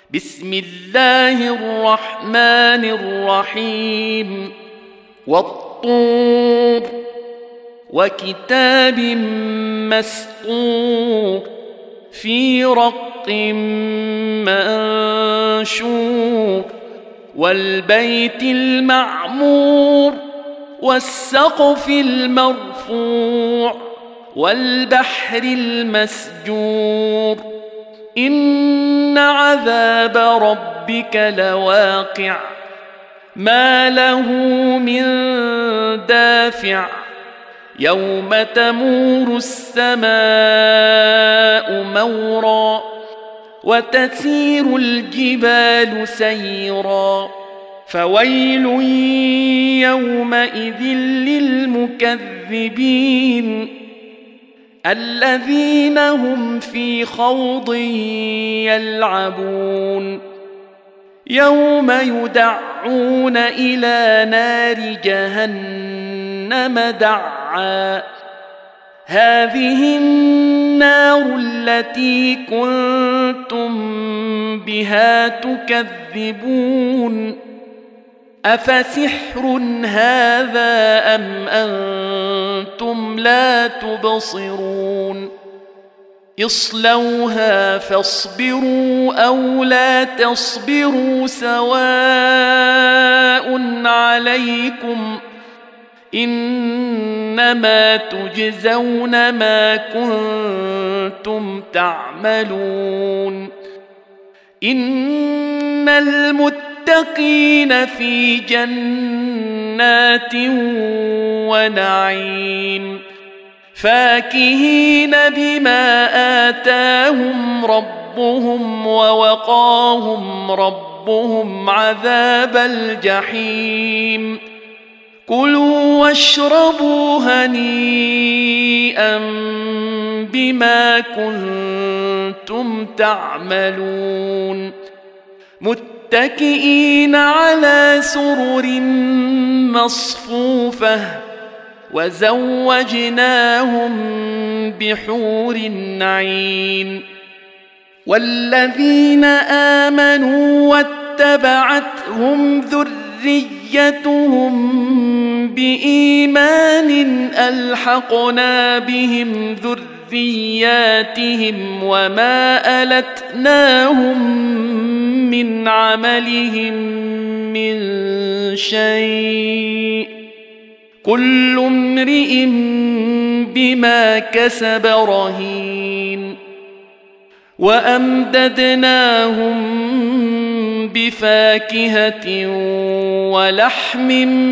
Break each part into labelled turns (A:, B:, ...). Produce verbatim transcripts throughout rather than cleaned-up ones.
A: بسم الله الرحمن الرحيم والطور وكتاب مسطور في رق منشور والبيت المعمور والسقف المرفوع والبحر المسجور إن عذاب ربك لواقع ما له من دافع يوم تمور السماء مورا وتسير الجبال سيرا فويل يومئذ للمكذبين الذين هم في خوض يلعبون يوم يدعون إلى نار جهنم دعا هذه النار التي كنتم بها تكذبون أفسحر هذا أم أنتم لا تبصرون اصلوها فاصبروا أو لا تصبروا سواء عليكم إنما تجزون ما كنتم تعملون إن المتقين في جنات ونعيم فاكهين بما آتاهم ربهم ووقاهم ربهم عذاب الجحيم كلوا واشربوا هنيئا بما كنتم تعملون متكئين على سرر مصفوفة وزوجناهم بحور عين والذين آمنوا واتبعتهم ذريتهم بإيمان ألحقنا بهم ذرياتهم وما ألتناهم من عملهم من شيء كل امرئ بما كسب رهين وأمددناهم بفاكهة ولحم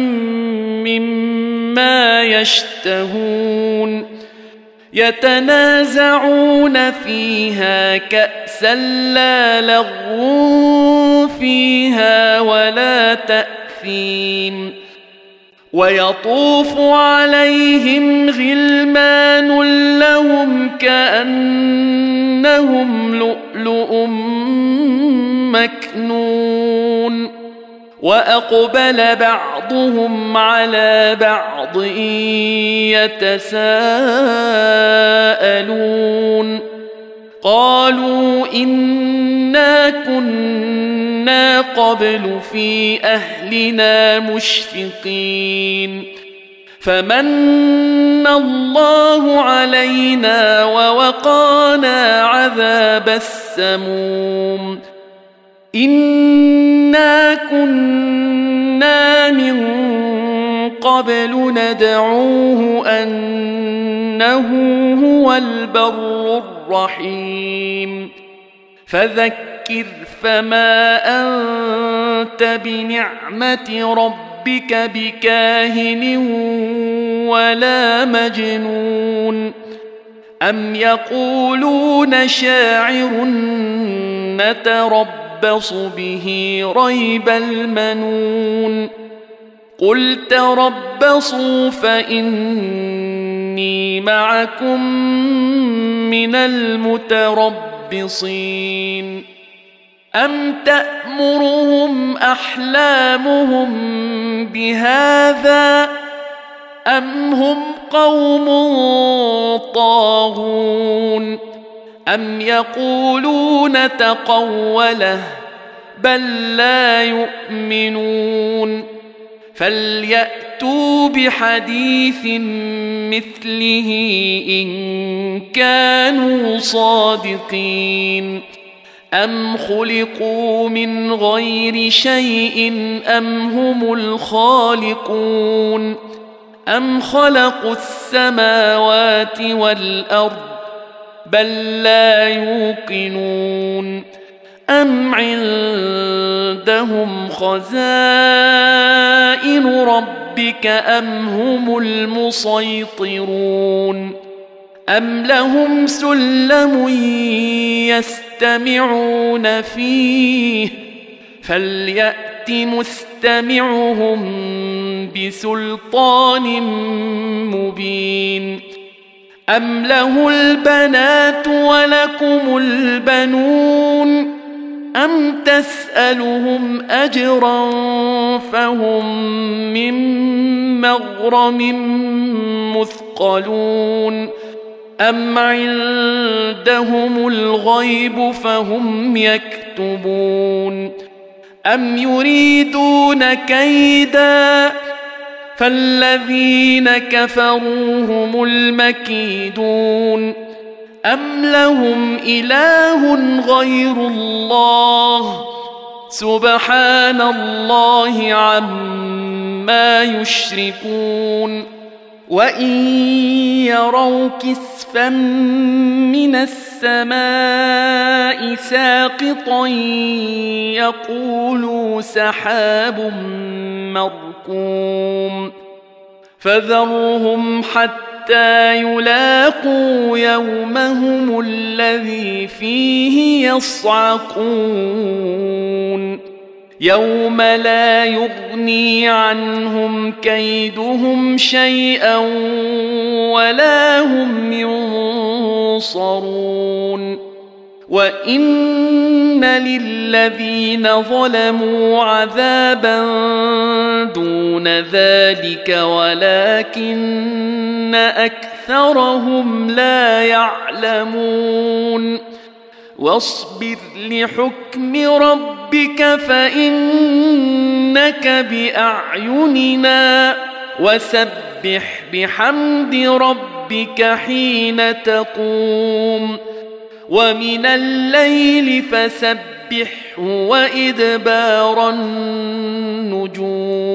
A: مما يشتهون يتنازعون فيها كأسا لا لغو فيها ولا تأثيم ويطوف عليهم غلمان لهم كأنهم لؤلؤ مكنون وأقبل بعضهم على بعض يتساءلون قالوا إنا كنا قبل في أهلنا مشفقين فمن الله علينا ووقانا عذاب السموم إنا كنا من قبل ندعوه أنه هو البر الرحيم فذكر فما أنت بنعمة ربك بكاهن ولا مجنون أم يقولون شاعر نتربص به ريب المنون قل تربصوا فإني معكم من المتربصين أم تأمرهم أحلامهم بهذا أم هم قوم طاغون أم يقولون تقوله بل لا يؤمنون فليأتوا بحديث مثله إن كانوا صادقين أم خلقوا من غير شيء أم هم الخالقون أم خلقوا السماوات والأرض بل لا يوقنون أم عندهم خزائن ربك أم هم المسيطرون أم لهم سلم يستمعون فيه فليأت مستمعهم بسلطان مبين أم له البنات ولكم البنون أم تسألهم أجرا فهم من مغرم مثقلون أم عندهم الغيب فهم يكتبون أم يريدون كيدا فالذين كفروا هم المكيدون أم لهم إله غير الله سبحان الله عما يشركون وإن يروا كسفا من السماء ساقطا يقولوا سحاب مركوم فذرهم حتى يلاقوا يومهم الذي فيه يصعقون يوم لا يغني عنهم كيدهم شيئا ولا هم ينصرون وإن للذين ظلموا عذابا دون ذلك ولكن أكثرهم لا يعلمون واصبر لحكم ربك فإنك بأعيننا وسبح بحمد ربك حين تقوم ومن الليل فسبحه وإدبار النجوم